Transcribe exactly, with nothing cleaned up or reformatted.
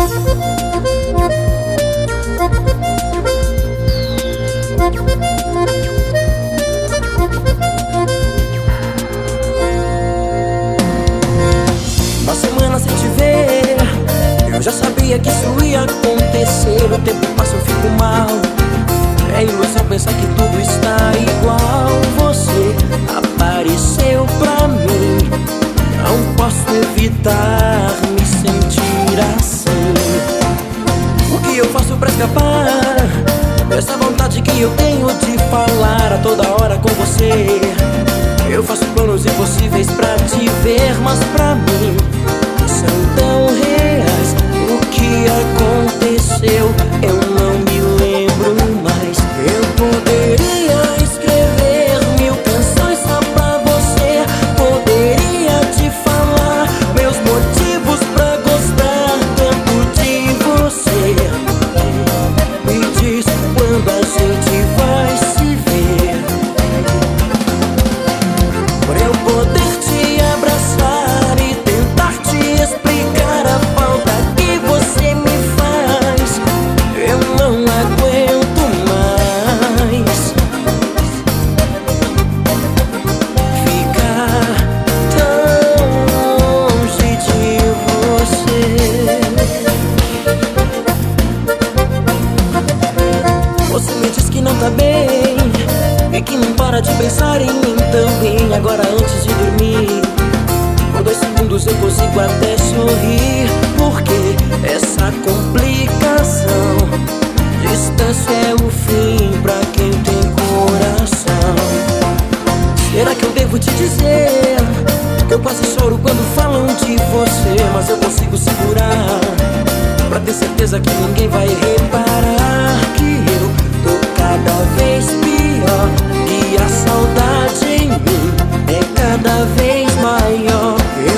Uma semana sem te ver, eu já sabia que isso ia acontecer. O tempo passa, eu fico mal. É ilusão pensar que tudo está igual. Você apareceu pra mim, não posso evitar me sentir assim. O que eu faço pra escapar dessa vontade que eu tenho de falar a toda hora com você? Eu faço planos impossíveis pra te ver, mas pra mim são tão reais. O que aconteceu eu não me lembro mais. Eu poderia escrever mil canções só pra você. Poderia te falar meus motivos pra gostar tanto de você. Me diz quando a gente vai se ver, por eu poder te abraçar e tentar te explicar a falta que você me faz. Eu não aguento mais ficar tão longe de você. Você me diz que não tá bem e que não para de pensar em mim também. Agora antes de dormir, por dois segundos eu consigo até sorrir. Porque essa complicação, distância é o fim pra quem tem coração. Será que eu devo te dizer que eu quase choro quando falam de você? Mas eu consigo segurar pra ter certeza que ninguém vai reparar que eu tô cada vez pior e a saudade em mim é cada vez maior.